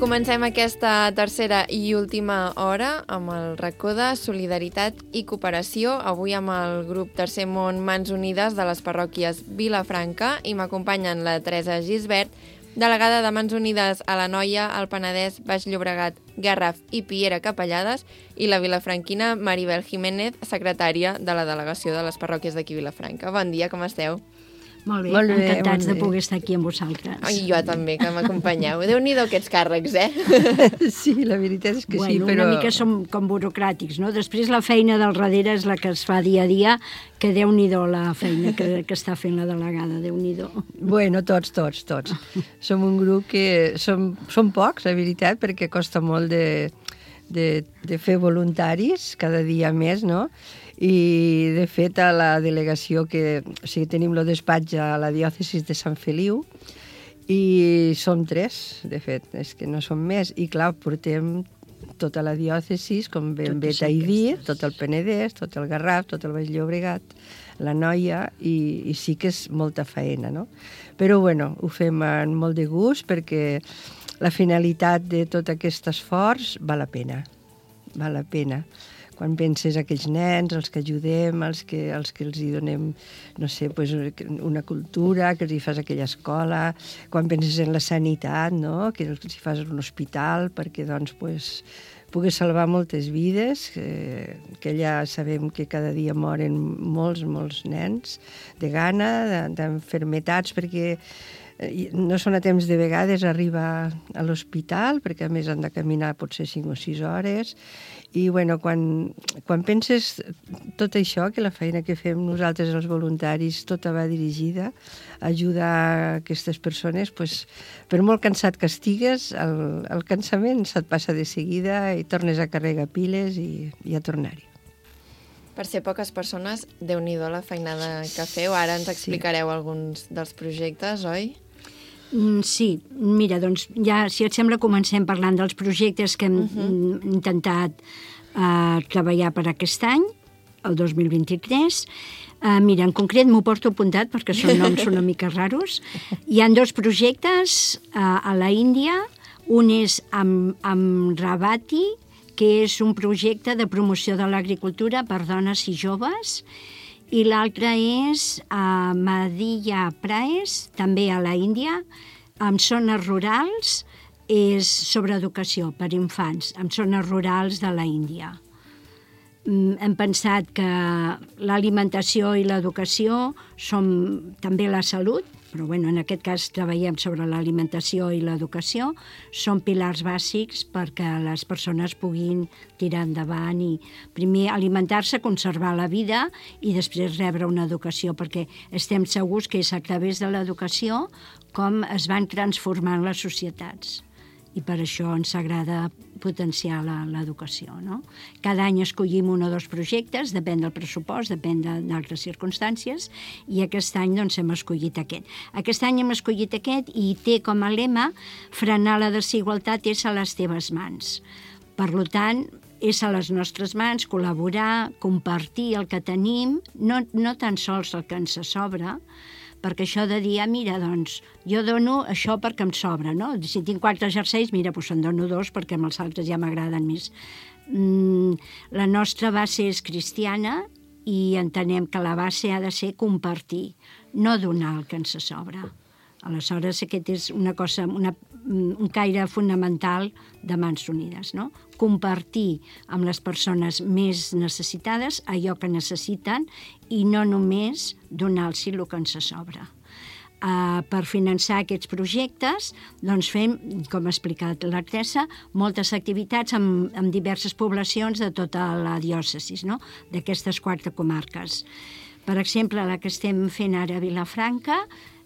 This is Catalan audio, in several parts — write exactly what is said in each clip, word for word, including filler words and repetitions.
Comencem aquesta tercera i última hora amb el racó de solidaritat i cooperació, avui amb el grup Tercer Món Mans Unides de les parròquies Vilafranca, i m'acompanyen la Teresa Gisbert, delegada de Mans Unides a l'Anoia, el Penedès, Baix Llobregat, Garraf i Piera Capellades, i la vilafranquina Maribel Jiménez, secretària de la delegació de les parròquies d'aquí Vilafranca. Bon dia, com esteu? Molt bé, Molt bé, encantats bon de dia. poder estar aquí amb vosaltres. I jo també, que m'acompanyeu. Déu-n'hi-do aquests càrrecs, eh? Sí, la veritat és que bueno, sí, però... Una mica som com burocràtics, no? Després la feina del darrere és la que es fa dia a dia, que Déu-n'hi-do la feina que, que està fent la delegada, Déu-n'hi-do. Bueno, tots, tots, tots. Som un grup que... Som, som pocs, la veritat, perquè costa molt de, de, de fer voluntaris cada dia més, no? I, de fet, a la delegació que... O sigui, tenim el despatx a la diòcesis de Sant Feliu i som tres, de fet, és que no som més. I, clar, portem tota la diòcesis, com ben bé t'he dit, tot el Penedès, tot el Garraf, tot el Baix Llobregat, l'Anoia, i, i sí que és molta feina, no? Però, bueno, ho fem amb molt de gust perquè la finalitat de tot aquest esforç val la pena, val la pena. Quan penses aquells nens, els que ajudem, els que, els que els hi donem, no sé, pues una cultura, que els hi fas aquella escola, quan penses en la sanitat, no? Que els hi fas un hospital perquè doncs, pues, pugui salvar moltes vides, que, que allà sabem que cada dia moren molts, molts nens de gana, d'enfermetats, perquè no són a temps de vegades arribar a l'hospital, perquè a més han de caminar potser cinc o sis hores. I bueno, quan, quan penses tot això, que la feina que fem nosaltres els voluntaris, tota va dirigida a ajudar aquestes persones, pues, per molt cansat que estigues, el, el cansament se't passa de seguida i tornes a carregar piles i, i a tornar-hi. Per ser poques persones, Déu-n'hi-do la feinada que feu. Ara ens explicareu sí. alguns dels projectes, oi? Sí, mira, doncs ja, si et sembla, comencem parlant dels projectes que hem uh-huh. intentat uh, treballar per aquest any, el dos mil vint-i-tres. Uh, mira, en concret m'ho porto apuntat perquè són noms una mica raros. Hi ha dos projectes uh, a la Índia. Un és amb, amb Rabati, que és un projecte de promoció de l'agricultura per dones i joves, i l'altre és a Madhya Pradesh, també a la Índia, amb zones rurals, és sobre educació per infants, amb zones rurals de la Índia. Hem pensat que l'alimentació i l'educació són també la salut, però bueno, en aquest cas treballem sobre l'alimentació i l'educació, són pilars bàsics perquè les persones puguin tirar endavant i primer alimentar-se, conservar la vida i després rebre una educació, perquè estem segurs que és a través de l'educació com es van transformant les societats. I per això ens agrada potenciar l'educació, no? Cada any escollim un o dos projectes, depèn del pressupost, depèn d'altres circumstàncies, i aquest any doncs, hem escollit aquest. Aquest any hem escollit aquest i té com a lema frenar la desigualtat és a les teves mans. Per tant, és a les nostres mans col·laborar, compartir el que tenim, no, no tan sols el que ens sobra, perquè això de dir, ah, mira, doncs, jo dono això perquè em sobra, no? Si tinc quatre jerseis, mira, doncs en dono dos perquè amb els altres ja m'agraden més. Mm, la nostra base és cristiana i entenem que la base ha de ser compartir, no donar el que ens sobra. Aleshores, aquest és una cosa, una, un caire fonamental de Mans Unides, no? Compartir amb les persones més necessitades allò que necessiten i no només donar-los el que ens sobra. Uh, per finançar aquests projectes, doncs fem, com ha explicat la Teresa, moltes activitats amb, amb diverses poblacions de tota la diòcesis, no? D'aquestes quatre comarques. Per exemple, la que estem fent ara a Vilafranca,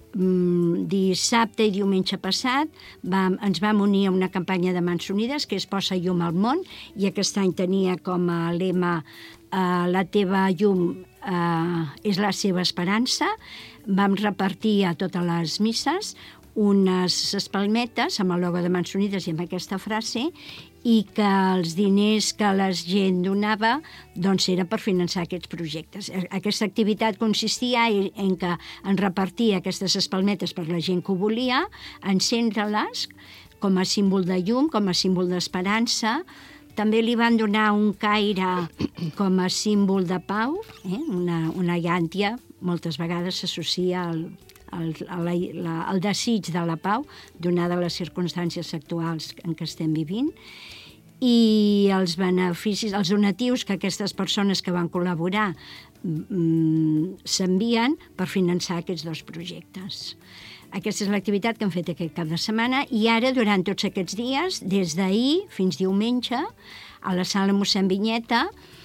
dissabte i diumenge passat vam, ens vam unir a una campanya de Mans Unides que es posa llum al món, i aquest any tenia com a lema eh, la teva llum eh, és la seva esperança. Vam repartir a totes les misses unes espalmetes amb el logo de Mans Unides i amb aquesta frase, i que els diners que la gent donava doncs era per finançar aquests projectes. Aquesta activitat consistia en que en repartir aquestes espalmetes per la gent que ho volia, encendre-les, com a símbol de llum, com a símbol d'esperança. També li van donar un caire com a símbol de pau, eh? una, una llàntia, moltes vegades s'associa al, al, a la, la, al desig de la pau, donada les circumstàncies actuals en què estem vivint, i els beneficis, els donatius que aquestes persones que van col·laborar mm, s'envien per finançar aquests dos projectes. Aquesta és l'activitat que hem fet aquest cap de setmana i ara, durant tots aquests dies, des d'ahir fins diumenge, a la sala mossèn Vinyeta,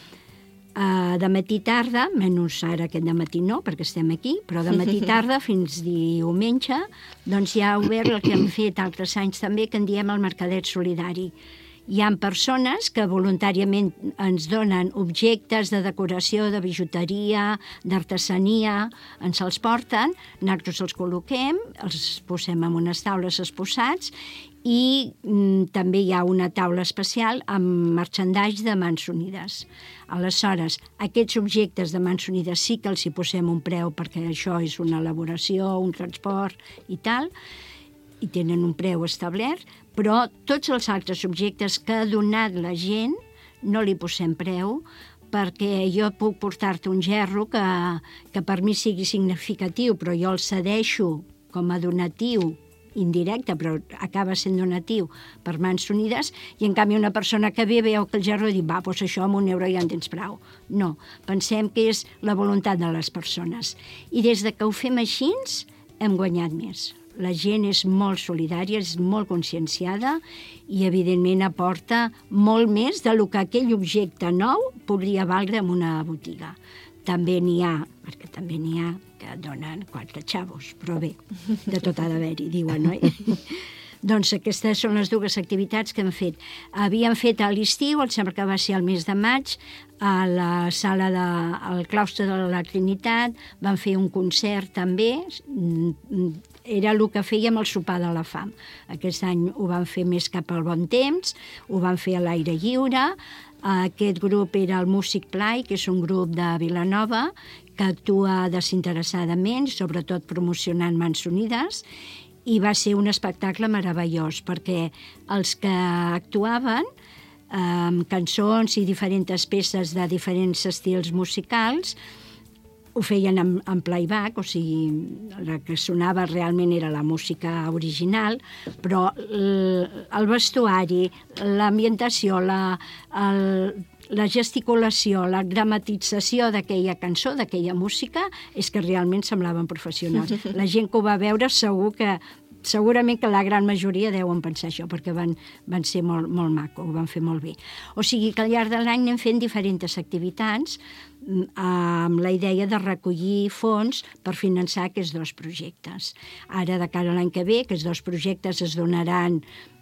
eh, de matí tarda, menys ara aquest de matí no, perquè estem aquí, però de matí tarda fins diumenge, doncs hi ha obert el que hem fet altres anys també, que en diem el Mercadet Solidari. Hi ha persones que voluntàriament ens donen objectes de decoració, de bijuteria, d'artesania, ens els porten, nosaltres els col·loquem, els posem en unes taules exposats i mm, també hi ha una taula especial amb merchandise de Mans Unides. Aleshores, aquests objectes de Mans Unides sí que els hi posem un preu perquè això és una elaboració, un transport i tal, i tenen un preu establert, però tots els altres objectes que ha donat la gent no li posem preu perquè jo puc portar-te un gerro que, que per mi sigui significatiu, però jo el cedeixo com a donatiu indirecte, però acaba sent donatiu per Mans Unides, i en canvi una persona que ve veu que el gerro i diu, va, doncs això amb un euro ja en tens prou. No, pensem que és la voluntat de les persones. I des de que ho fem així, hem guanyat més. La gent és molt solidària, és molt conscienciada i, evidentment, aporta molt més del que aquell objecte nou podria valdre en una botiga. També n'hi ha, perquè també n'hi ha que donen quatre xavos, però bé, de tot ha d'haver-hi, diuen, oi? Doncs aquestes són les dues activitats que hem fet. Havíem fet a l'estiu, em sembla que va ser el mes de maig, a la sala de, al claustre de la Trinitat, van fer un concert també, era el que fèiem el sopar de la fam. Aquest any ho van fer més cap al bon temps, ho van fer a l'aire lliure. Aquest grup era el Music Play, que és un grup de Vilanova, que actua desinteressadament, sobretot promocionant Mans Unides, i va ser un espectacle meravellós, perquè els que actuaven amb cançons i diferents peces de diferents estils musicals ho feien en, en playback, o sigui, la que sonava realment era la música original, però el, el vestuari, l'ambientació, la, el, la gesticulació, la gramatització d'aquella cançó, d'aquella música, és que realment semblaven professionals. La gent que ho va veure segur que segurament que la gran majoria deuen pensar això, perquè van, van ser molt, molt maco, ho van fer molt bé. O sigui que al llarg de l'any anem fent diferents activitats amb la idea de recollir fons per finançar aquests dos projectes. Ara, de cara a l'any que ve, aquests dos projectes es donaran,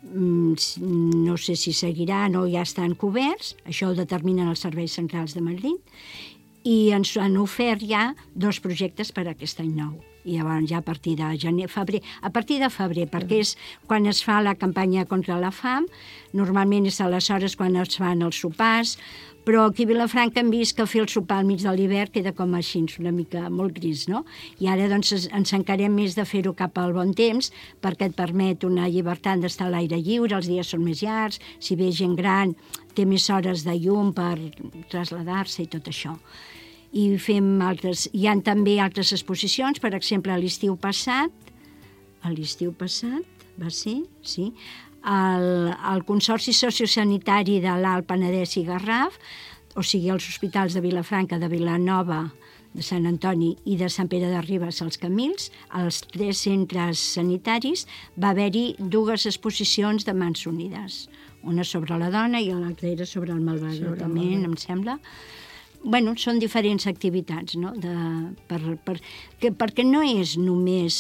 no sé si seguiran o ja estan coberts, això ho determinen els serveis centrals de Madrid, i ens han ofert ja dos projectes per a aquest any nou. I llavors ja a partir de gener, febrer, a partir de febrer, perquè és quan es fa la campanya contra la fam, normalment és aleshores quan es fan els sopars, però aquí a Vilafranca hem vist que fer el sopar al mig de l'hivern queda com així, una mica molt gris, no? I ara doncs ens encarem més de fer-ho cap al bon temps, perquè et permet una llibertat d'estar a l'aire lliure, els dies són més llargs, si ve gent gran té més hores de llum per traslladar-se i tot això. I fem altres, hi ha també altres exposicions, per exemple, a l'estiu passat, a l'estiu passat, va ser, sí, el, el Consorci Sociosanitari de l'Alt Penedès i Garraf, o sigui, els hospitals de Vilafranca, de Vilanova, de Sant Antoni i de Sant Pere de Ribes, als Camils, als tres centres sanitaris, va haver-hi dues exposicions de Mans Unides. Una sobre la dona i l'altra era sobre el malbaratament, em sembla. Bueno, són diferents activitats, no? De, per, per, que, perquè no és només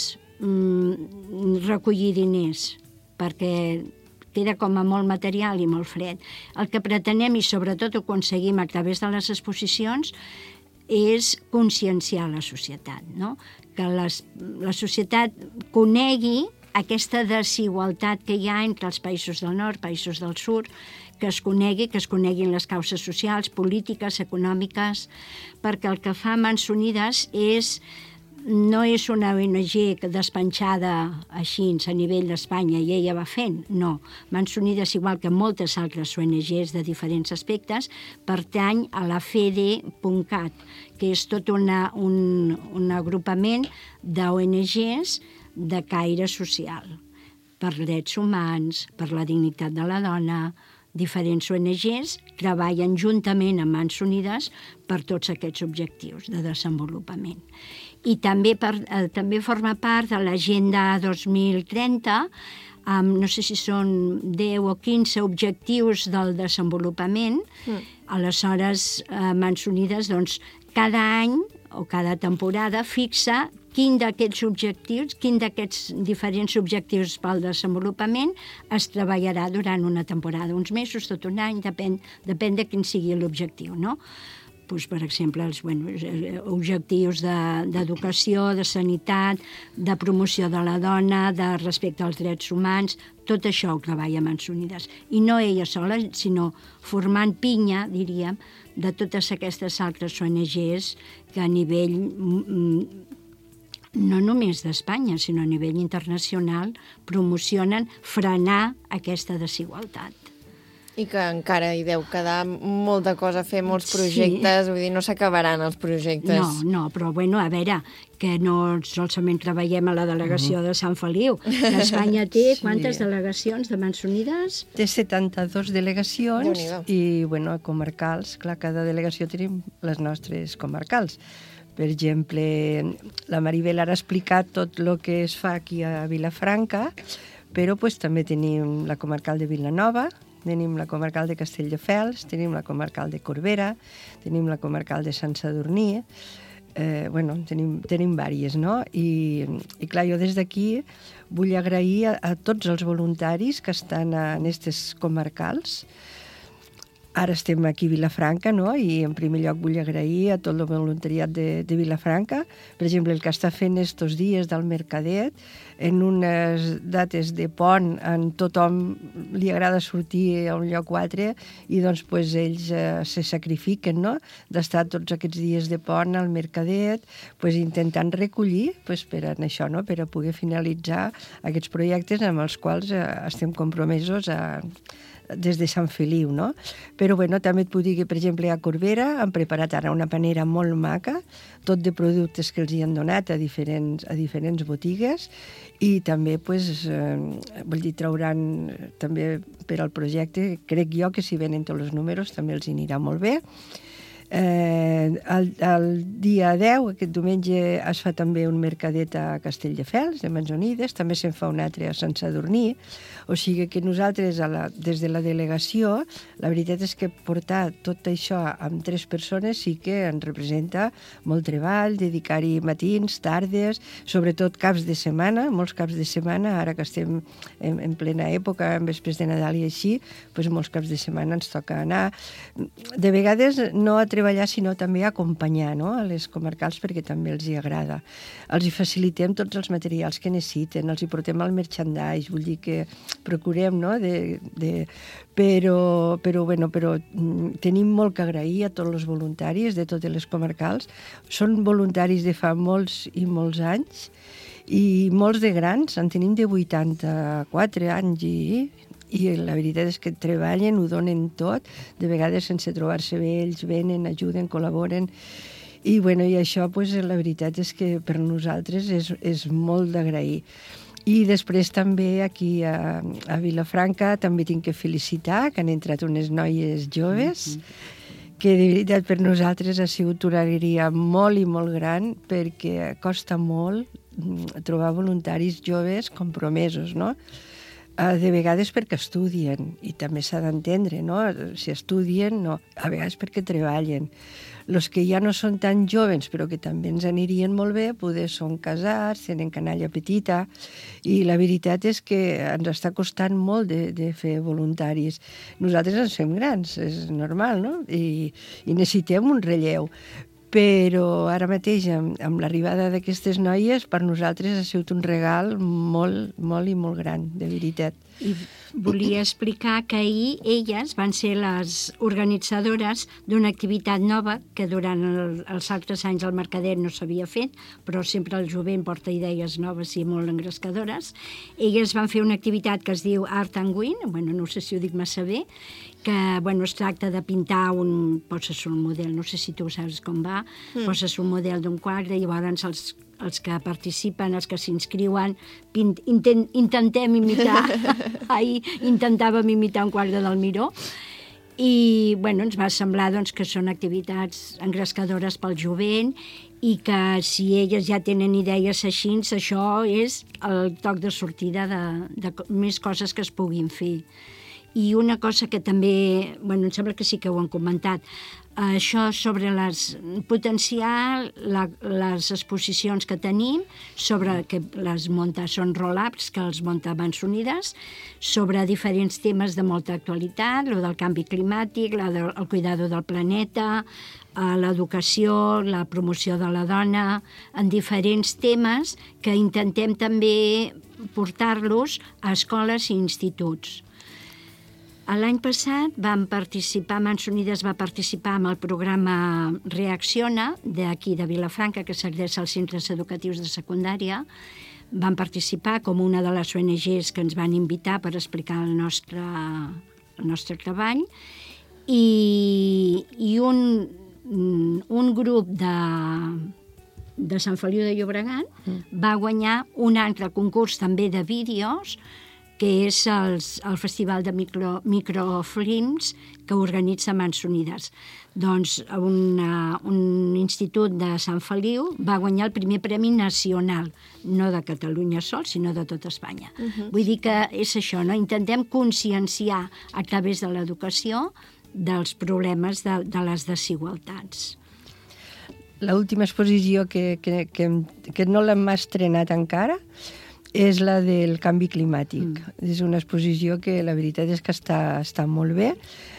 mm, recollir diners, perquè queda com a molt material i molt fred. El que pretenem, i sobretot ho aconseguim a través de les exposicions, és conscienciar la societat, no? Que les, la societat conegui aquesta desigualtat que hi ha entre els països del nord, països del sud, que es conegui, que es coneguin les causes socials, polítiques, econòmiques, perquè el que fa Mans Unides és no és una O N G despenjada així a nivell d'Espanya i ella va fent, no. Mans Unides, igual que moltes altres O N Gs de diferents aspectes, pertany a la F E D E punt cat, que és tot una, un, un agrupament d'O N Gs de caire social, per drets humans, per la dignitat de la dona. Diferents O N Gs treballen juntament amb Mans Unides per tots aquests objectius de desenvolupament. I també, per, eh, també forma part de l'Agenda dos mil trenta, amb no sé si són deu o quinze objectius del desenvolupament. Mm. Aleshores, eh, Mans Unides, doncs, cada any o cada temporada fixa quin d'aquests objectius, quin d'aquests diferents objectius pel desenvolupament es treballarà durant una temporada, uns mesos, tot un any, depèn, depèn de quin sigui l'objectiu, no? Pues, per exemple, els bueno, objectius d'educació, de, de sanitat, de promoció de la dona, de respecte als drets humans, tot això ho treballa Mans Unides. I no ella sola, sinó formant pinya, diríem, de totes aquestes altres O N Gs que a nivell no només d'Espanya, sinó a nivell internacional, promocionen frenar aquesta desigualtat. I que encara hi deu quedar molta cosa a fer, molts projectes, sí. Vull dir, no s'acabaran els projectes. No, no, però bueno, a veure, que no solament treballem a la delegació de Sant Feliu. Espanya té sí. Quantes delegacions de Mans Unides? Té setanta-dues delegacions i, bueno, comarcals, clar, cada delegació tenim les nostres comarcals. Per exemple, la Maribel ara ha explicat tot el que es fa aquí a Vilafranca, però pues, també tenim la comarcal de Vilanova, tenim la comarcal de Castelldefels, tenim la comarcal de Corbera, tenim la comarcal de Sant Sadurní, eh, bueno, tenim, tenim vàries, no? I, i clar, jo des d'aquí vull agrair a, a tots els voluntaris que estan en aquestes comarcals. Ara estem aquí a Vilafranca, no? I en primer lloc vull agrair a tot el voluntariat de, de Vilafranca, per exemple, el que està fent estos dies del Mercadet, en unes dates de pont, en tothom li agrada sortir a un lloc o altre, i doncs pues, ells eh, se sacrifiquen, no?, d'estar tots aquests dies de pont al Mercadet, pues, intentant recollir pues, per a això, no?, per a poder finalitzar aquests projectes amb els quals eh, estem compromesos a des de Sant Feliu, no? Però, bueno, també et puc dir que, per exemple, a Corbera han preparat ara una panera molt maca, tot de productes que els hi han donat a diferents, a diferents botigues, i també, pues, eh, vull dir, trauran també per al projecte, crec jo que si venen tots els números també els anirà molt bé. Eh, el, el dia deu, aquest diumenge, es fa també un mercadet a Castelldefels, de Mans Unides, també se'n fa un altre a Sant Sadurní, o sigui que nosaltres, a la, des de la delegació, la veritat és que portar tot això amb tres persones sí que ens representa molt treball, dedicar-hi matins, tardes, sobretot caps de setmana, molts caps de setmana, ara que estem en, en plena època, en vespres de Nadal i així, doncs molts caps de setmana ens toca anar. De vegades no a treballar, sinó també a acompanyar, no?, a les comarcals, perquè també els hi agrada. Els hi facilitem tots els materials que necessiten, els hi portem al merchandise, vull dir que procurem, no?, de, de... Però, però, bueno, però tenim molt que agrair a tots els voluntaris de totes les comarcals. Són voluntaris de fa molts i molts anys, i molts de grans, en tenim de vuitanta-quatre anys i... i la veritat és que treballen, ho donen tot, de vegades sense trobar-se bé, ells venen, ajuden, col·laboren, i, bueno, i això, pues, la veritat és que per nosaltres és, és molt d'agrair. I després també aquí a, a Vilafranca també tinc que felicitar que han entrat unes noies joves, mm-hmm. que de veritat per nosaltres ha sigut una alegria molt i molt gran, perquè costa molt trobar voluntaris joves compromesos, no?, de vegades perquè estudien, i també s'ha d'entendre, no? Si estudien, no. A vegades perquè treballen. Els que ja no són tan joves, però que també ens anirien molt bé, poder són casats, tenen canalla petita, i la veritat és que ens està costant molt de, de fer voluntaris. Nosaltres ens fem grans, és normal, no? I, i necessitem un relleu. Però ara mateix, amb, amb l'arribada d'aquestes noies, per nosaltres ha sigut un regal molt, molt i molt gran, de veritat. I volia explicar que ahir elles van ser les organitzadores d'una activitat nova que durant el, els altres anys al Mercadet no s'havia fet, però sempre el jovent porta idees noves i molt engrescadores. Elles van fer una activitat que es diu Art and Win, bueno, no sé si ho dic massa bé, que bueno, es tracta de pintar un... poses un model, no sé si tu saps com va, mm. poses un model d'un quadre i llavors els els que participen, els que s'inscriuen, intent, intentem imitar, ahir intentàvem imitar un quadre del Miró, i bueno, ens va semblar doncs, que són activitats engrescadores pel jovent i que si elles ja tenen idees així, això és el toc de sortida de, de més coses que es puguin fer. I una cosa que també, bueno, em sembla que sí que ho han comentat, això sobre les, potenciar la, les exposicions que tenim, sobre que les munta, són roll-ups, que els munta Mans Unides, sobre diferents temes de molta actualitat, el del canvi climàtic, la del, el cuidado del planeta, l'educació, la promoció de la dona, en diferents temes que intentem també portar-los a escoles i instituts. L'any passat vam participar, Mans Unides va participar amb el programa Reacciona, d'aquí de Vilafranca, que s'adreça als centres educatius de secundària. Vam participar com una de les O N Ges que ens van invitar per explicar el nostre, el nostre treball. I, i un, un grup de, de Sant Feliu de Llobregat mm. va guanyar un altre concurs també de vídeos, que és els, el Festival de micro, Microfilms que organitza Mans Unides. Doncs una, un institut de Sant Feliu va guanyar el primer premi nacional, no de Catalunya sol, sinó de tot Espanya. Uh-huh. Vull dir que és això, no? Intentem conscienciar a través de l'educació dels problemes de, de les desigualtats. L'última exposició que, que, que, que no l'hem estrenat encara és la del canvi climàtic. Mm. És una exposició que la veritat és que està, està molt bé.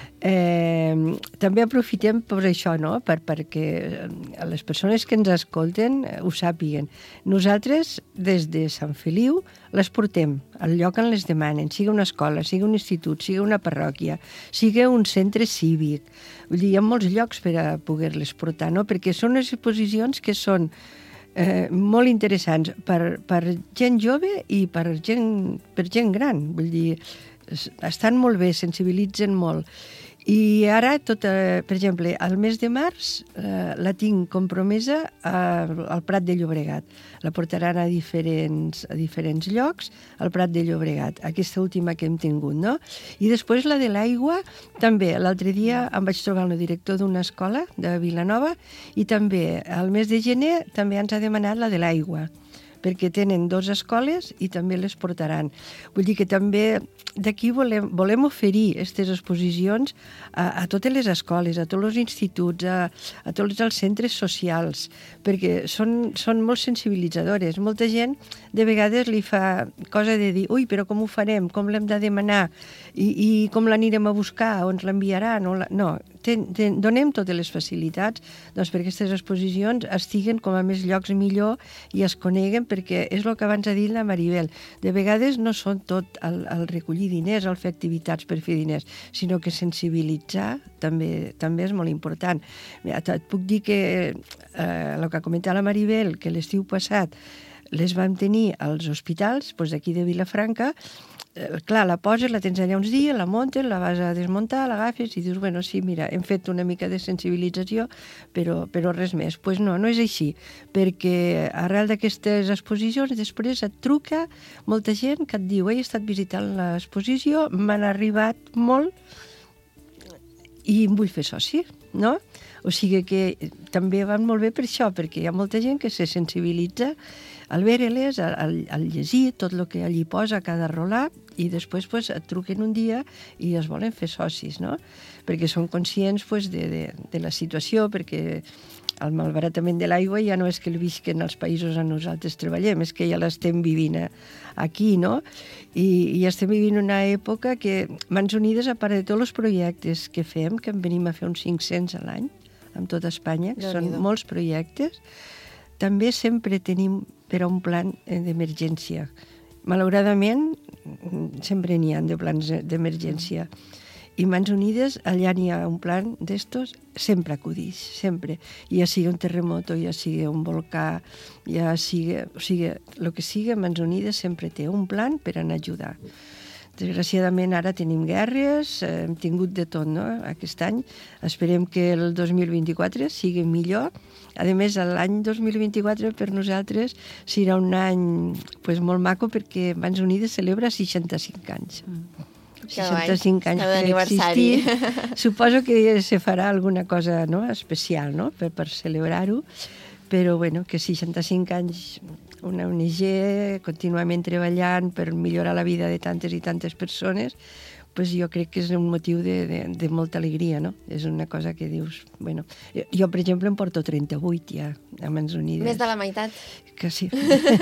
Eh, també aprofitem per això, no? per, perquè les persones que ens escolten ho sàpiguen. Nosaltres, des de Sant Feliu, les portem al lloc on les demanen, sigui una escola, sigui un institut, sigui una parròquia, sigui un centre cívic. Vull dir, hi ha molts llocs per a poder-les portar, no? Perquè són unes exposicions que són Eh, molt interessants per, per gent jove i per gent, per gent gran. Vull dir, estan molt bé, sensibilitzen molt. I ara, tot, eh, per exemple, al mes de març eh, la tinc compromesa a, al Prat de Llobregat. La portaran a diferents, a diferents llocs al Prat de Llobregat, aquesta última que hem tingut, no? I després la de l'aigua, també. L'altre dia em vaig trobar el director d'una escola de Vilanova i també al mes de gener també ens ha demanat la de l'aigua, perquè tenen dues escoles i també les portaran. Vull dir que també d'aquí volem, volem oferir aquestes exposicions a, a totes les escoles, a tots els instituts, a, a tots els centres socials, perquè són, són molt sensibilitzadores. Molta gent de vegades li fa cosa de dir ui, però com ho farem, com l'hem de demanar i, i com l'anirem a buscar, o ens l'enviaran. O la... No, ten, ten, donem totes les facilitats doncs, perquè aquestes exposicions estiguen com a més llocs millor i es coneguen, perquè és el que abans ha dit la Maribel. De vegades no són tot el, el recollir diners, el fer activitats per fer diners, sinó que sensibilitzar també, també és molt important. Mira, et puc dir que eh, el que ha comentat la Maribel, que l'estiu passat les vam tenir als hospitals doncs d'aquí de Vilafranca. Eh, clar, la poses, la tens allà uns dies, la muntes, la vas a desmuntar, l'agafes i dius, bueno, sí, mira, hem fet una mica de sensibilització, però, però res més. Doncs pues no, no és així, perquè arrel d'aquestes exposicions després et truca molta gent que et diu he estat visitant l'exposició, m'han arribat molt i em vull fer soci, no? O sigui que també van molt bé per això, perquè hi ha molta gent que se sensibilitza al veure-les, al, al llegir tot el que allí posa a cada roll-up i després pues, et truquen un dia i es volen fer socis, no? Perquè són conscients pues, de, de, de la situació, perquè el malbaratament de l'aigua ja no és que el visquen als països on nosaltres treballem, és que ja l'estem vivint aquí, no? I, i estem vivint una època que Mans Unides, a part de tots els projectes que fem, que en venim a fer uns cinc-cents a l'any, amb tot Espanya, que són molts projectes, també sempre tenim per a un plan d'emergència. Malauradament, sempre n'hi ha de plans d'emergència. I Mans Unides, allà n'hi ha un plan d'estos, sempre acudix, sempre. Ja sigui un terremoto, ja sigui un volcà, ja sigui... O sigui, el que sigui, Mans Unides sempre té un plan per anar a ajudar. Desgraciadament ara tenim guerres, eh, hem tingut de tot, no?, aquest any. Esperem que el dos mil vint-i-quatre sigui millor. A més, l'any dos mil vint-i-quatre per nosaltres serà un any pues, molt maco perquè Mans Unides celebra seixanta-cinc anys. Mm. seixanta-cinc anys per existir. Suposo que se farà alguna cosa, no?, especial, no?, per, per celebrar-ho, però bueno, que seixanta-cinc anys una O N G contínuament treballant per millorar la vida de tantes i tantes persones, pues jo crec que és un motiu de, de, de molta alegria, no? És una cosa que dius... Bueno, jo, per exemple, em porto trenta-vuit ja a Mans Unides. Més de la meitat. Que sí.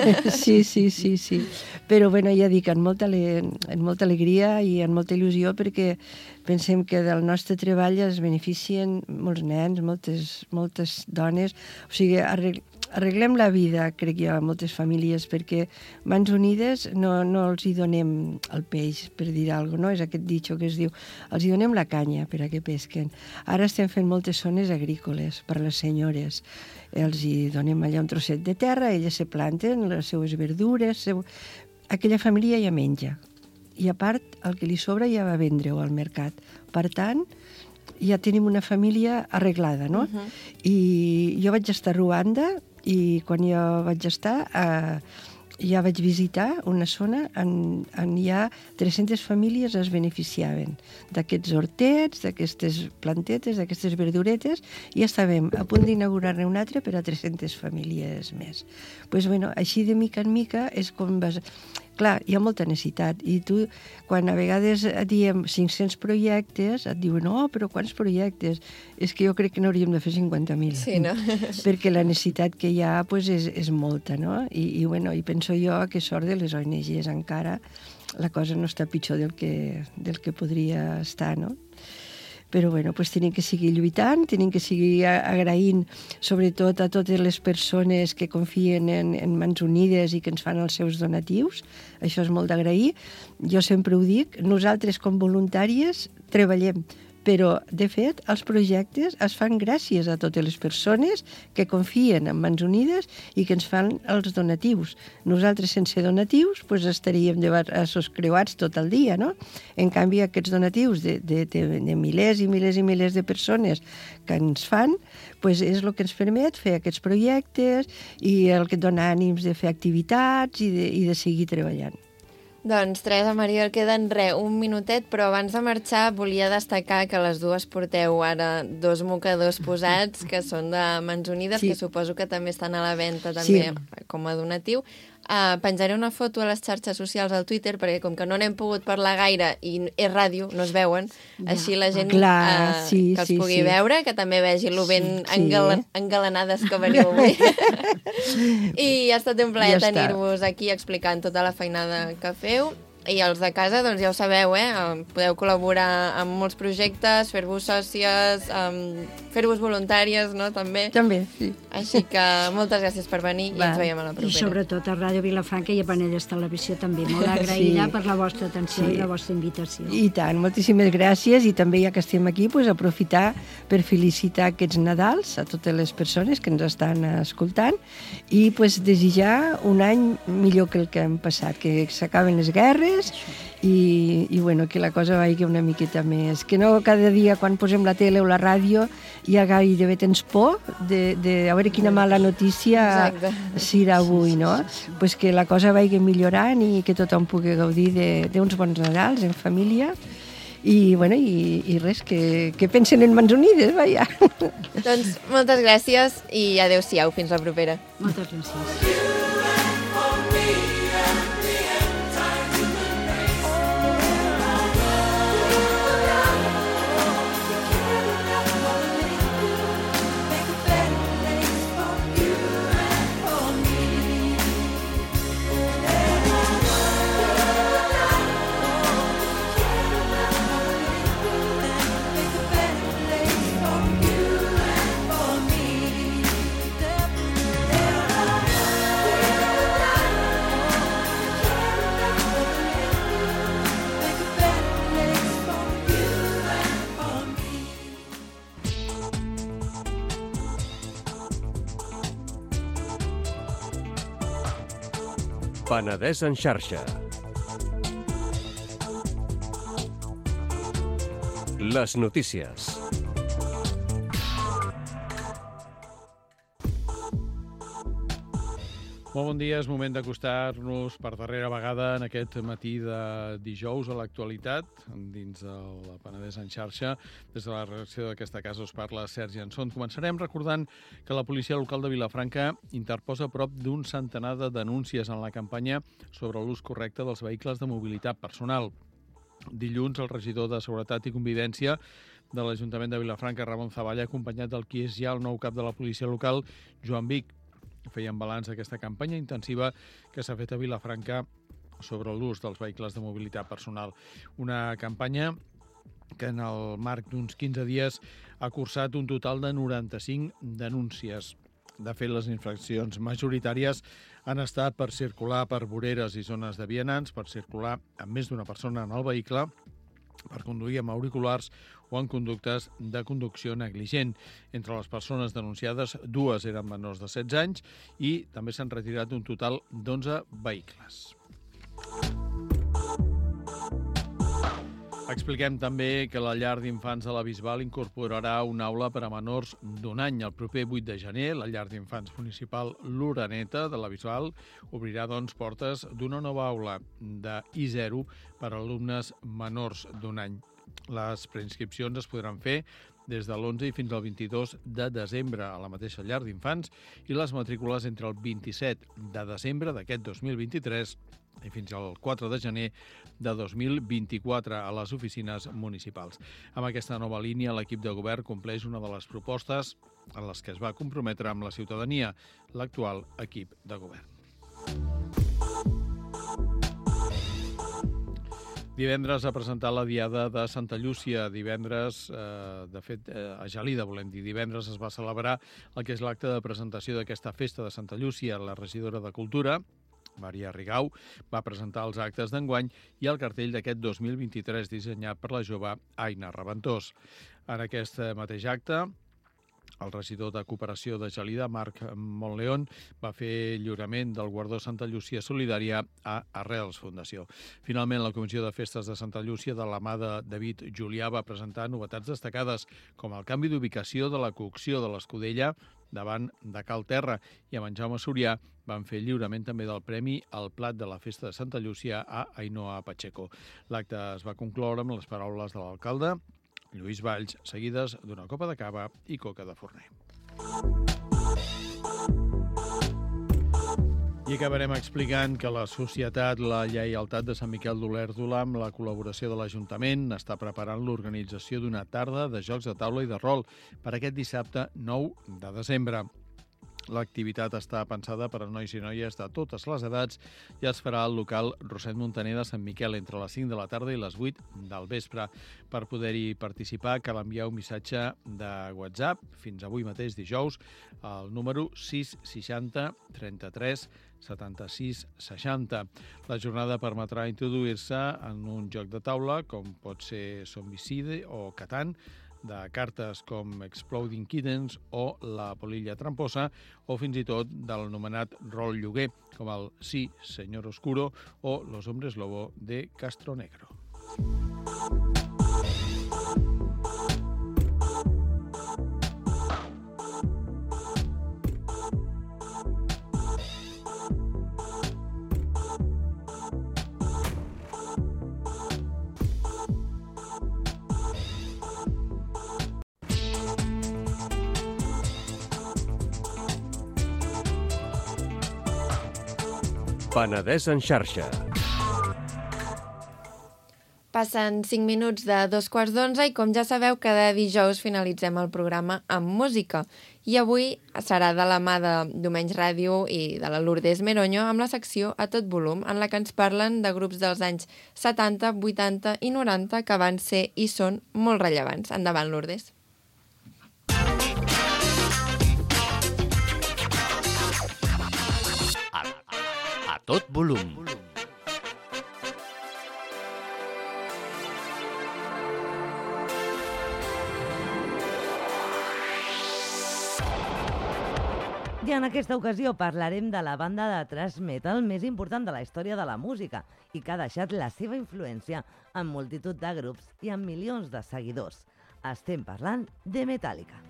sí, sí, sí, sí. Però, bueno, ja dic, amb molta, amb molta alegria i amb molta il·lusió, perquè pensem que del nostre treball es beneficien molts nens, moltes, moltes dones. O sigui, arreg arreglem la vida, crec jo, a moltes famílies, perquè Mans Unides no, no els hi donem el peix, per dir alguna cosa, no? És aquest ditxo que es diu, els hi donem la canya per a que pesquen. Ara estem fent moltes zones agrícoles per a les senyores. Els hi donem allà un trosset de terra, elles se planten les seues verdures, seu... aquella família ja menja. I a part, el que li sobra ja va vendre-ho al mercat. Per tant, ja tenim una família arreglada, no? Uh-huh. I jo vaig estar a Ruanda i quan jo vaig estar eh, ja vaig visitar una zona on, on ja tres-centes famílies es beneficiaven d'aquests hortets, d'aquestes plantetes, d'aquestes verduretes, i ja estàvem a punt d'inaugurar-ne un altre per a tres-centes famílies més. Pues, bueno, així de mica en mica és com vas... Clar, hi ha molta necessitat i tu, quan a vegades et diem cinc-cents projectes, et diuen, no, però quants projectes? És que jo crec que n'hauríem de fer cinquanta mil. Sí, no? Perquè la necessitat que hi ha pues, és, és molta, no? I, i, bueno, i penso jo que sort de les O N Ges encara la cosa no està pitjor del que, del que podria estar, no? Però bueno, pues tenim que seguir lluitant, tenim que seguir agraint sobretot a totes les persones que confien en, en Mans Unides i que ens fan els seus donatius. Això és molt d'agrair. Jo sempre ho dic, nosaltres com voluntàries treballem, però de fet els projectes es fan gràcies a totes les persones que confien en Mans Unides i que ens fan els donatius. Nosaltres sense donatius pues, estaríem de braços creuats tot el dia, no? En canvi, aquests donatius de, de, de, de milers i milers i milers de persones que ens fan pues, és el que ens permet fer aquests projectes i el que et dona ànims de fer activitats i de, i de seguir treballant. Doncs, Teresa Mariol, queden res, un minutet, però abans de marxar volia destacar que les dues porteu ara dos mocadors posats que són de Mans Unides, sí. Que suposo que també estan a la venda també sí. Com a donatiu. Uh, penjaré una foto a les xarxes socials al Twitter perquè com que no n'hem pogut parlar gaire i és ràdio, no es veuen, ja. Així la gent Clar, uh, sí, que els sí, pugui sí. veure, que també vegi lo ben sí, engala sí. engalanades que veniu avui. I ha estat un plaer ja tenir-vos aquí explicant tota la feinada que feu. I els de casa, doncs ja ho sabeu, eh? Podeu col·laborar amb molts projectes, fer-vos sòcies, um, fer-vos voluntàries, no?, també. També, sí. Així que moltes gràcies per venir Va. I ens veiem a la propera. I sobretot a Ràdio Vilafranca i a Penedès Televisió també. Molt agraïda sí. Per la vostra atenció sí. I la vostra invitació. I tant, moltíssimes gràcies i també ja que estem aquí, pues, aprofitar per felicitar aquests Nadals a totes les persones que ens estan escoltant i pues, desitjar un any millor que el que hem passat, que s'acaben les guerres i, i bueno, que la cosa vagi una miqueta més. Que no cada dia quan posem la tele o la ràdio ja gairebé tens por de, de a veure quina mala notícia serà avui, no? Pues que la cosa vagi millorant i que tothom pugui gaudir d'uns bons Nadals en família. I, bueno, i, i res, que, que pensen en Mans Unides, vaja. Doncs moltes gràcies i adeu-siau, fins la propera. Moltes gràcies. Penedès en xarxa. Les notícies. Molt bon dia, és moment d'acostar-nos per darrera vegada en aquest matí de dijous a l'actualitat, dins de la Penedès en xarxa. Des de la redacció d'aquesta casa us parla Sergi Anson. Començarem recordant que la policia local de Vilafranca interposa prop d'un centenar de denúncies en la campanya sobre l'ús correcte dels vehicles de mobilitat personal. Dilluns, el regidor de Seguretat i Convivència de l'Ajuntament de Vilafranca, Ramon Zavalla, acompanyat del qui és ja el nou cap de la policia local, Joan Vic, feien balanç d'aquesta campanya intensiva que s'ha fet a Vilafranca sobre l'ús dels vehicles de mobilitat personal. Una campanya que en el marc d'uns quinze dies ha cursat un total de noranta-cinc denúncies. De fet, les infraccions majoritàries han estat per circular per voreres i zones de vianants, per circular amb més d'una persona en el vehicle, per conduir amb auriculars o en conductes de conducció negligent. Entre les persones denunciades, dues eren menors de setze anys i també s'han retirat un total d'onze vehicles. Expliquem també que la llar d'infants de la Bisbal incorporarà una aula per a menors d'un any. El proper vuit de gener, la llar d'infants municipal L'Oreneta de la Bisbal obrirà doncs portes d'una nova aula de I zero per a alumnes menors d'un any. Les preinscripcions es podran fer des de l'onze i fins al vint-i-dos de desembre a la mateixa llar d'infants i les matrícules entre el vint-i-set de desembre d'aquest dos mil vint-i-tres i fins al quatre de gener de dos mil vint-i-quatre a les oficines municipals. Amb aquesta nova línia, l'equip de govern compleix una de les propostes en les que es va comprometre amb la ciutadania, l'actual equip de govern. Divendres ha presentat la Diada de Santa Llúcia. Divendres, eh, de fet, eh, a Gelida, volem dir, divendres es va celebrar el que és l'acte de presentació d'aquesta festa de Santa Llúcia. La regidora de Cultura, Maria Rigau, va presentar els actes d'enguany i el cartell d'aquest dos mil vint-i-tres dissenyat per la jove Aina Raventós. En aquest mateix acte, el regidor de Cooperació de Gelida, Marc Montleón, va fer lliurament del guardó Santa Llúcia Solidària a Arrels Fundació. Finalment, la Comissió de Festes de Santa Llúcia, de la mà de David Julià, va presentar novetats destacades, com el canvi d'ubicació de la cocció de l'Escudella davant de Cal Terra, i amb en Jaume Surià van fer lliurament també del premi al plat de la Festa de Santa Llúcia a Ainhoa Pacheco. L'acte es va concloure amb les paraules de l'alcalde, Lluís Valls, seguides d'una copa de cava i coca de forner. I acabarem explicant que la Societat La Lleialtat de Sant Miquel d'Olèrdola, amb la col·laboració de l'Ajuntament, està preparant l'organització d'una tarda de jocs de taula i de rol per aquest dissabte nou de desembre. L'activitat està pensada per a nois i noies de totes les edats i es farà al local Roset Montaner de Sant Miquel entre les cinc de la tarda i les vuit del vespre. Per poder-hi participar cal enviar un missatge de WhatsApp fins avui mateix dijous al número sis seixanta trenta-tres setanta-sis seixanta. La jornada permetrà introduir-se en un joc de taula com pot ser Zombicide o Catan, de cartes com Exploding Kittens o La Polilla Tramposa, o fins i tot de l'anomenat rol lloguer, com el Sí, Señor Oscuro o Los Hombres Lobo de Castro Negro. Penedès en xarxa. Passen cinc minuts de dos quarts d'onze i, com ja sabeu, cada dijous finalitzem el programa amb música. I avui serà de la mà de Domenys Ràdio i de la Lourdes Meronyo amb la secció A Tot Volum, en la que ens parlen de grups dels anys setanta, vuitanta i noranta que van ser i són molt rellevants. Endavant, Lourdes. A, a tot volum. I en aquesta ocasió parlarem de la banda de thrash metal més important de la història de la música i que ha deixat la seva influència en multitud de grups i en milions de seguidors. Estem parlant de Metallica.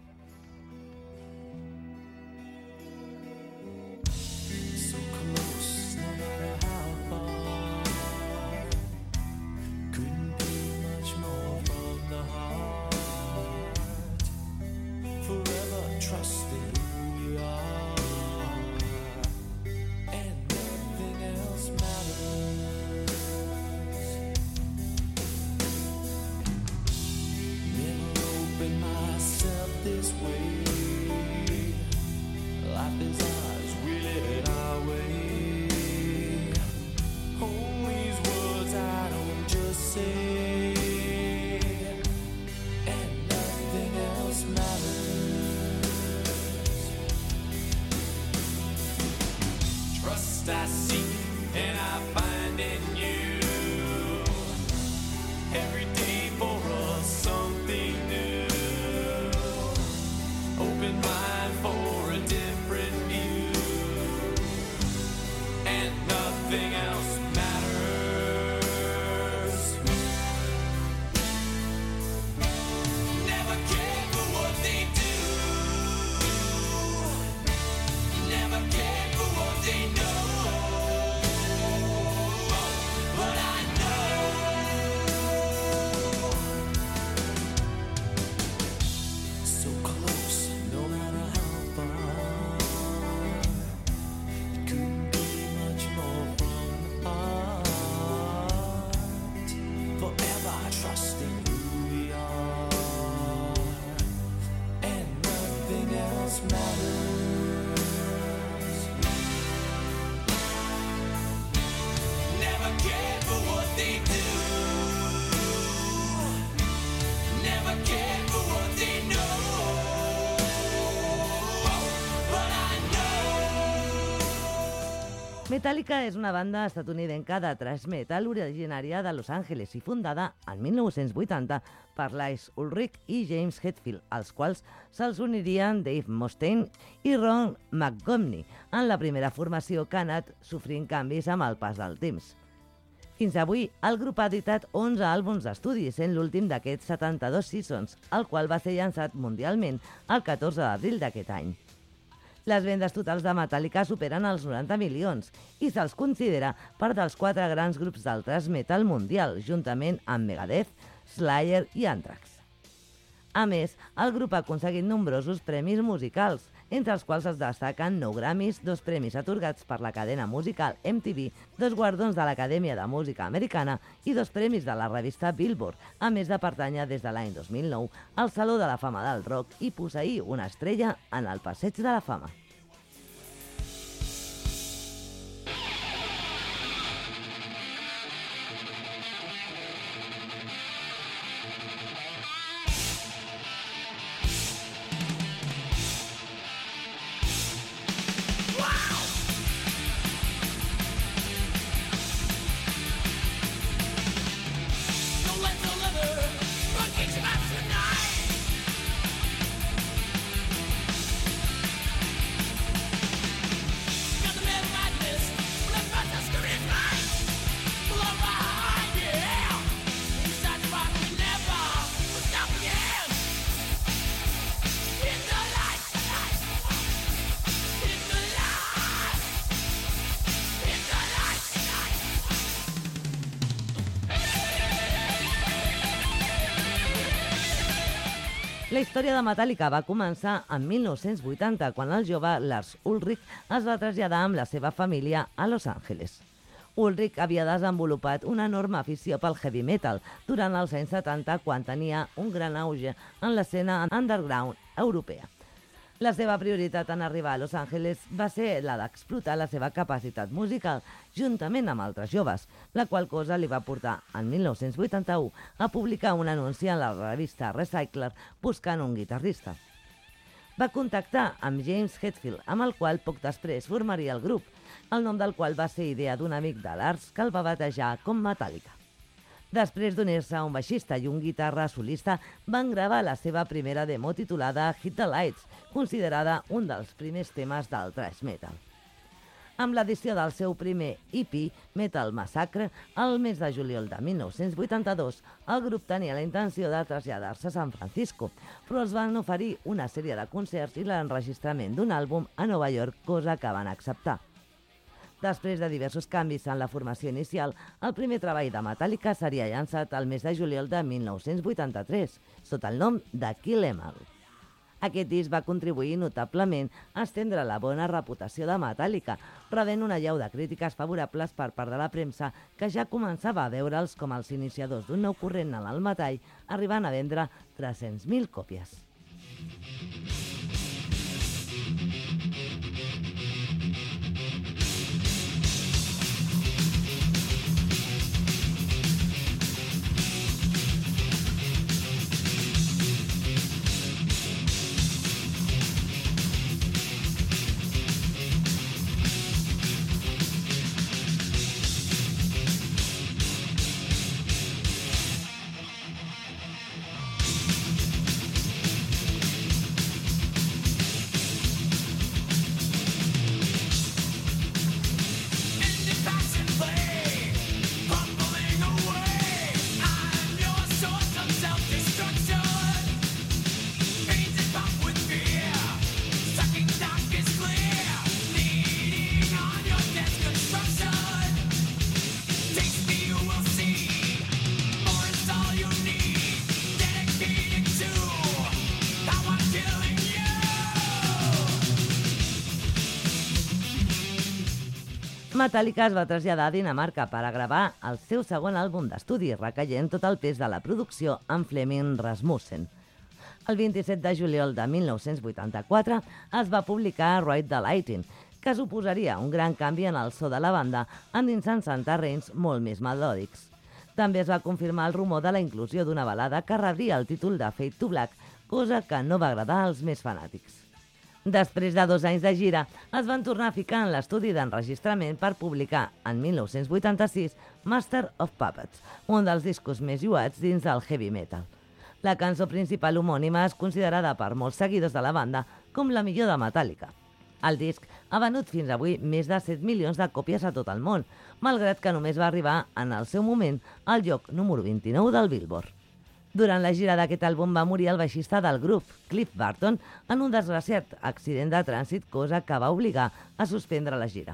I seek and I find in you every day for us something new. Open mind for a different view, and nothing else matters. Never care for what they do. Never care for what they know. Metallica és una banda estatunidenca de thrash metal originària de Los Angeles i fundada en mil nou-cents vuitanta per Lars Ulrich i James Hetfield, als quals se'ls unirien Dave Mustaine i Ron McGovney en la primera formació que ha anat sofrint canvis amb el pas del temps. Fins avui, el grup ha editat onze àlbums d'estudi, sent l'últim d'aquests setanta-dos Seasons, el qual va ser llançat mundialment el catorze d'abril d'aquest any. Les vendes totals de Metallica superen els noranta milions i se'ls considera part dels quatre grans grups del thrash metal mundial, juntament amb Megadeth, Slayer i Anthrax. A més, el grup ha aconseguit nombrosos premis musicals, entre els quals es destaquen nou Grammys, dos premis atorgats per la cadena musical M T V, dos guardons de l'Acadèmia de Música Americana i dos premis de la revista Billboard, a més de pertànyer des de l'any dos mil nou al Saló de la Fama del Rock i posseir una estrella en el Passeig de la Fama. La història de Metallica va començar en mil nou-cents vuitanta, quan el jove Lars Ulrich es va traslladar amb la seva família a Los Angeles. Ulrich havia desenvolupat una enorme afició pel heavy metal durant els anys setanta, quan tenia un gran auge en l'escena underground europea. La seva prioritat en arribar a Los Angeles va ser la d'explotar la seva capacitat musical juntament amb altres joves, la qual cosa li va portar, en mil nou-cents vuitanta-u, a publicar un anunci en la revista Recycler buscant un guitarrista. Va contactar amb James Hetfield, amb el qual poc després formaria el grup, el nom del qual va ser idea d'un amic de Lars que el va batejar com Metallica. Després d'unir-se a un baixista i un guitarra solista, van gravar la seva primera demo titulada Hit the Lights, considerada un dels primers temes del thrash metal. Amb l'edició del seu primer E P, Metal Massacre, al mes de juliol de mil nou-cents vuitanta-dos, el grup tenia la intenció de traslladar-se a San Francisco, però els van oferir una sèrie de concerts i l'enregistrament d'un àlbum a Nova York, cosa que van acceptar. Després de diversos canvis en la formació inicial, el primer treball de Metallica seria llançat el mes de juliol de mil nou-cents vuitanta-tres, sota el nom de Kill 'Em All. Aquest disc va contribuir notablement a estendre la bona reputació de Metallica, rebent una llau de crítiques favorables per part de la premsa que ja començava a veure'ls com els iniciadors d'un nou corrent en el metall, arribant a vendre tres-cents mil còpies. Metallica es va traslladar a Dinamarca per a gravar el seu segon àlbum d'estudi, recaient tot el pes de la producció amb Flemming Rasmussen. El vint-i-set de juliol de mil nou-cents vuitanta-quatre es va publicar Ride the Lightning, que suposaria un gran canvi en el so de la banda, endinsant-se en terrenys molt més melòdics. També es va confirmar el rumor de la inclusió d'una balada que rebria el títol de Fade to Black, cosa que no va agradar als més fanàtics. Després de dos anys de gira, es van tornar a ficar en l'estudi d'enregistrament per publicar, en mil nou-cents vuitanta-sis, Master of Puppets, un dels discos més lloats dins del heavy metal. La cançó principal homònima és considerada per molts seguidors de la banda com la millor de Metallica. El disc ha venut fins avui més de set milions de còpies a tot el món, malgrat que només va arribar, en el seu moment, al lloc número vint-i-nou del Billboard. Durant la gira d'aquest àlbum va morir el baixista del grup, Cliff Burton, en un desgraciat accident de trànsit, cosa que va obligar a suspendre la gira.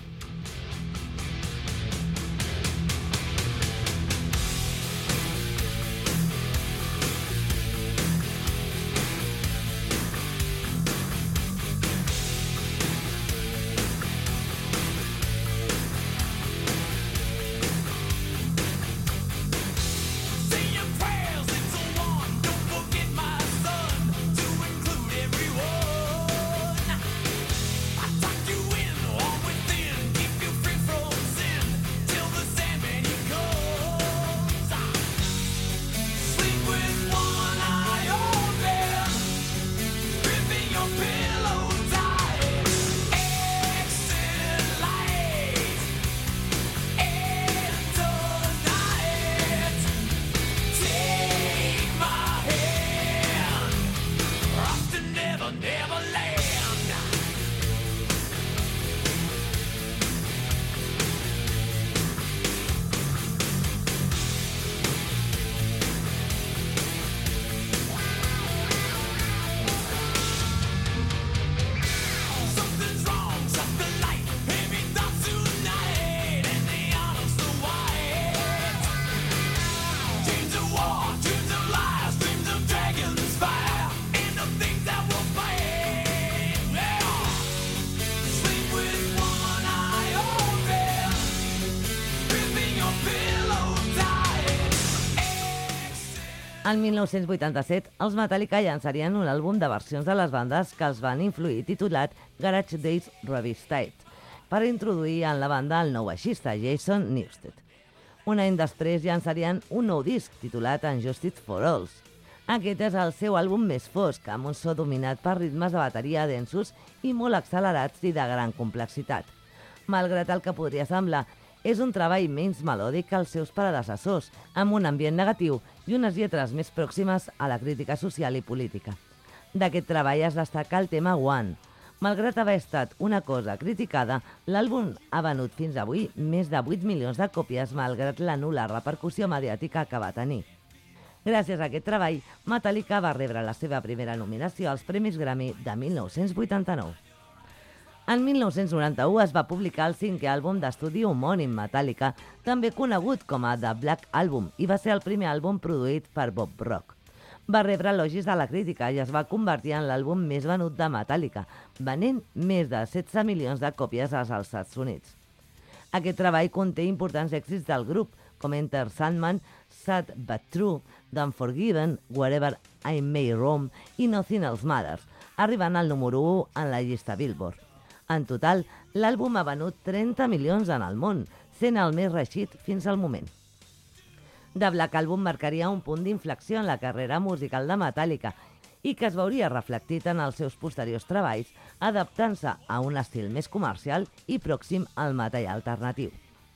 En mil nou-cents vuitanta-set, els Metallica llançarien un àlbum de versions de les bandes que els van influir titulat Garage Days Revisited, per introduir en la banda el nou baixista Jason Newsted. Un any després llançarien un nou disc titulat Unjustice for All. Aquest és el seu àlbum més fosc, amb un so dominat per ritmes de bateria densos i molt accelerats i de gran complexitat. Malgrat el que podria semblar, és un treball menys melòdic que els seus predecessors, amb un ambient negatiu i unes lletres més pròximes a la crítica social i política. D'aquest treball es destaca el tema One. Malgrat haver estat una cosa criticada, l'àlbum ha venut fins avui més de vuit milions de còpies malgrat la nul·la repercussió mediàtica que va tenir. Gràcies a aquest treball, Metallica va rebre la seva primera nominació als Premis Grammy de mil nou-cents vuitanta-nou. En mil nou-cents noranta-u es va publicar el cinquè àlbum d'estudi homònim Metallica, també conegut com a The Black Album, i va ser el primer àlbum produït per Bob Rock. Va rebre elogis de la crítica i es va convertir en l'àlbum més venut de Metallica, venent més de setze milions de còpies als Estats Units. Aquest treball conté importants èxits del grup, com Enter Sandman, Sad But True, The Unforgiven, Wherever I May Roam i Nothing Else Matters, arribant al número u en la llista Billboard. En total, l'àlbum ha venut trenta milions en el món, sent el més reeixit fins al moment. The Black Album marcaria un punt d'inflexió en la carrera musical de Metallica i que es veuria reflectit en els seus posteriors treballs, adaptant-se a un estil més comercial i pròxim al metall alternatiu.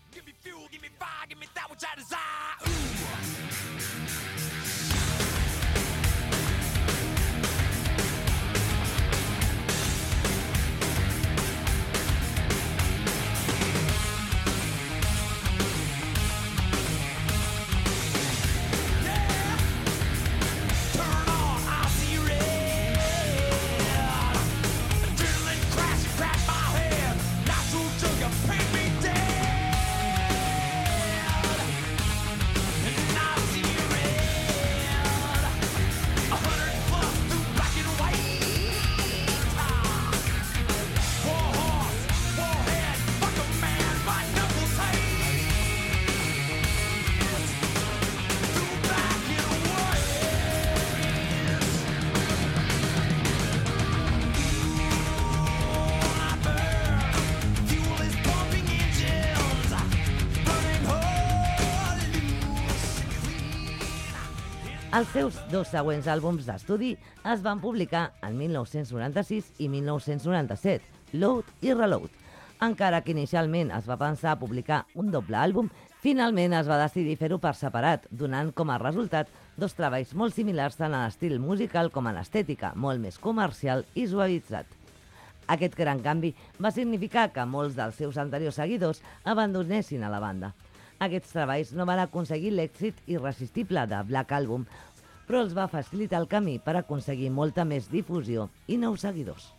Els seus dos següents àlbums d'estudi es van publicar en mil nou-cents noranta-sis i mil nou-cents noranta-set, Load i Reload. Encara que inicialment es va pensar a publicar un doble àlbum, finalment es va decidir fer-ho per separat, donant com a resultat dos treballs molt similars tant en estil musical com en estètica, molt més comercial i suavitzat. Aquest gran canvi va significar que molts dels seus anteriors seguidors abandonessin a la banda. Aquests treballs no van aconseguir l'èxit irresistible de Black Album, però els va facilitar el camí per aconseguir molta més difusió i nous seguidors.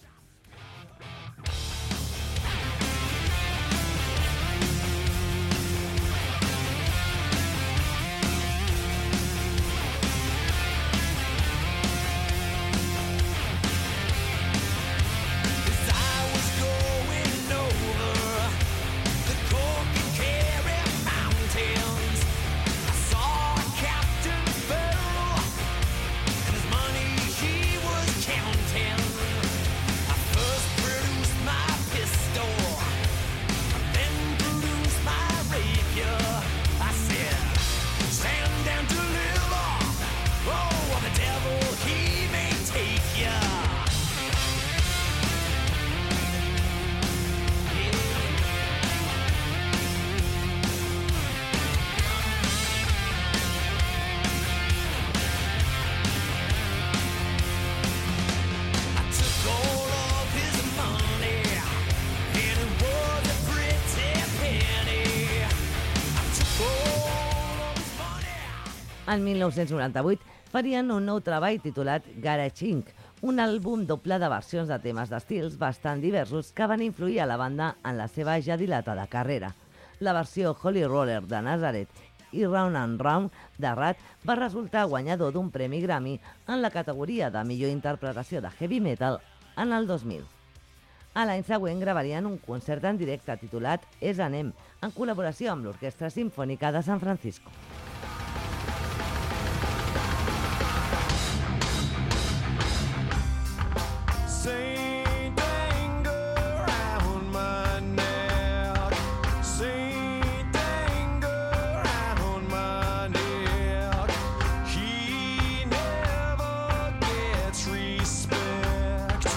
En mil nou-cents noranta-vuit farien un nou treball titulat Garage Incorporated, un àlbum doble de versions de temes d'estils bastant diversos que van influir a la banda en la seva ja dilatada carrera. La versió Holy Roller de Nazareth i Round and Round de Rat va resultar guanyador d'un premi Grammy en la categoria de millor interpretació de heavy metal en el dos mil. A l'any següent gravarien un concert en directe titulat Es Anem, en col·laboració amb l'Orquestra Simfònica de San Francisco.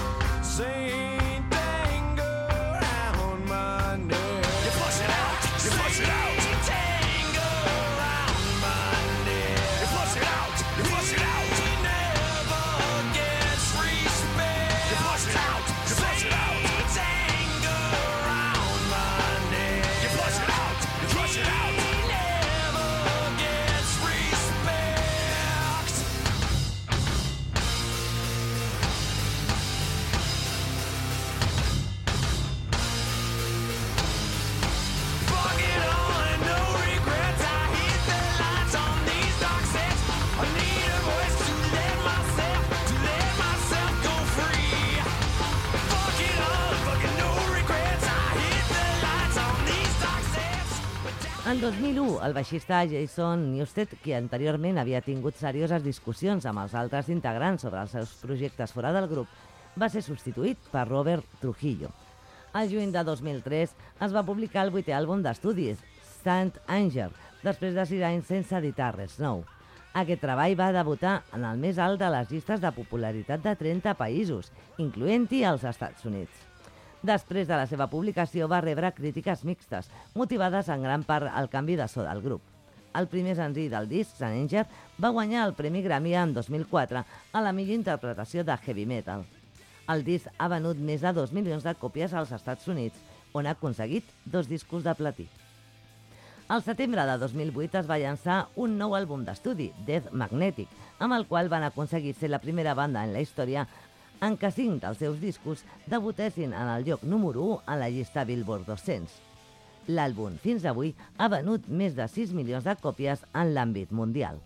You push it out. En dos mil u, el baixista Jason Newsted, qui anteriorment havia tingut serioses discussions amb els altres integrants sobre els seus projectes fora del grup, va ser substituït per Robert Trujillo. Al juny de dos mil tres es va publicar el vuitè àlbum d'estudis, Saint Anger, després de sis anys sense editar res nou. Aquest treball va debutar en el més alt de les llistes de popularitat de trenta països, incloent-hi els Estats Units. Després de la seva publicació va rebre crítiques mixtes, motivades en gran part al canvi de so del grup. El primer senzill del disc, Saint Anger, va guanyar el Premi Grammy en dos mil quatre a la millor interpretació de heavy metal. El disc ha venut més de dos milions de còpies als Estats Units, on ha aconseguit dos discos de platí. Al setembre de dos mil vuit es va llançar un nou àlbum d'estudi, Death Magnetic, amb el qual van aconseguir ser la primera banda en la història en què cinc dels seus discos debutessin en el lloc número u en la llista Billboard dos-cents. L'àlbum, fins avui, ha venut més de sis milions de còpies en l'àmbit mundial.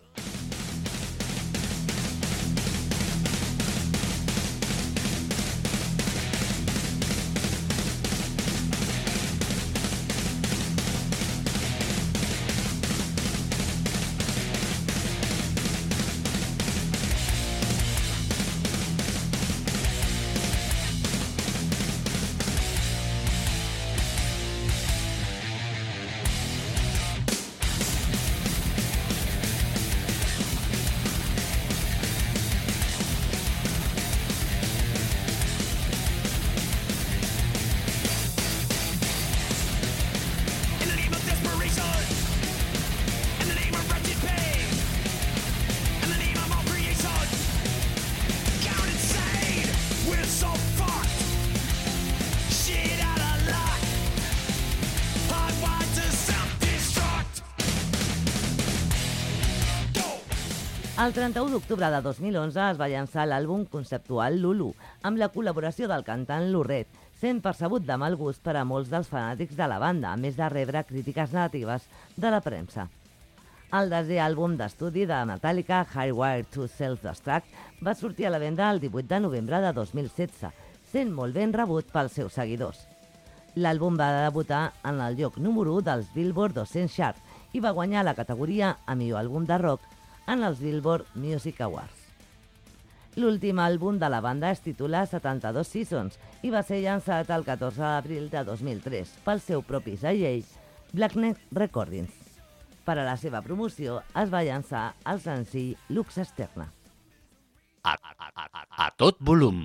El trenta-u d'octubre de dos mil onze es va llançar l'àlbum conceptual Lulu, amb la col·laboració del cantant Lou Reed, sent percebut de mal gust per a molts dels fanàtics de la banda, a més de rebre crítiques negatives de la premsa. El desè àlbum d'estudi de Metallica, Highwire to Self-Destruct, va sortir a la venda el divuit de novembre de dos mil setze, sent molt ben rebut pels seus seguidors. L'àlbum va debutar en el lloc número u dels Billboard dos-cents Chart i va guanyar la categoria a millor àlbum de rock en els Billboard Music Awards. L'últim àlbum de la banda es titula setanta-dos Seasons i va ser llançat el catorze d'abril de dos mil tres pel seu propi segell, Blackneck Recordings. Per a la seva promoció es va llançar el senzill Lux Externa. A, a, a, a tot volum.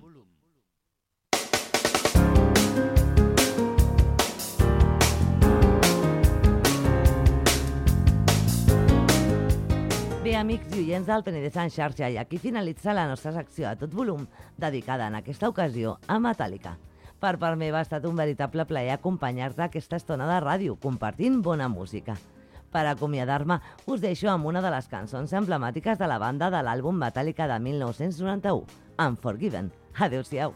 Bé, amics i oients del Penedès en xarxa, i aquí finalitza la nostra secció a tot volum, dedicada en aquesta ocasió a Metallica. Per part meva ha estat un veritable plaer acompanyar-te aquesta estona de ràdio, compartint bona música. Per acomiadar-me, us deixo amb una de les cançons emblemàtiques de la banda de l'àlbum Metallica de mil nou-cents noranta-u, Unforgiven. Adéu-siau.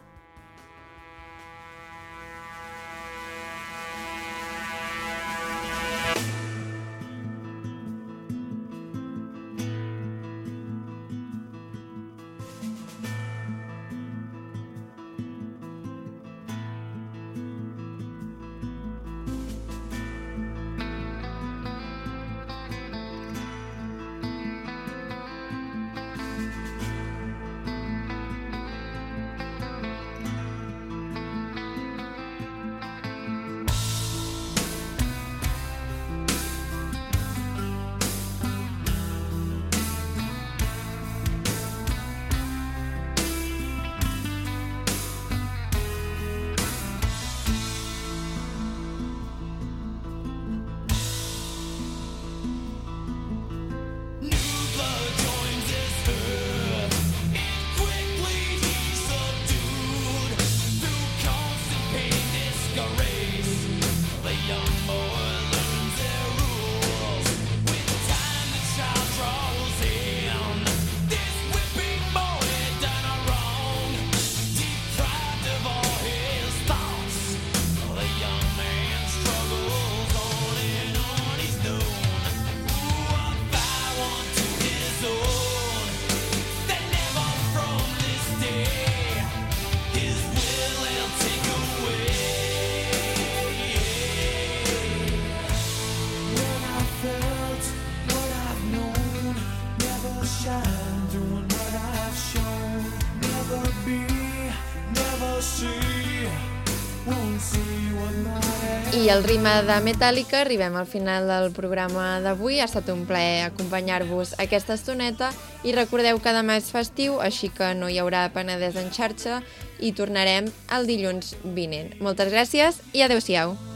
I el ritme de Metallica, arribem al final del programa d'avui. Ha estat un plaer acompanyar-vos aquesta estoneta i recordeu que demà és festiu, així que no hi haurà Penedès en xarxa i tornarem el dilluns vinent. Moltes gràcies i adeu-siau.